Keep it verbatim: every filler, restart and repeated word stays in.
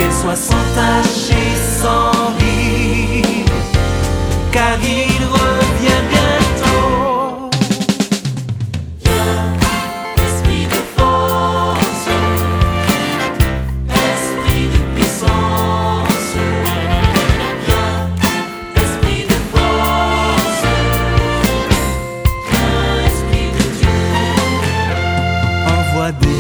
sois sans tache et sans rire, car il revient bientôt. Esprit de force, esprit de puissance, esprit de force, esprit de Dieu, envoie des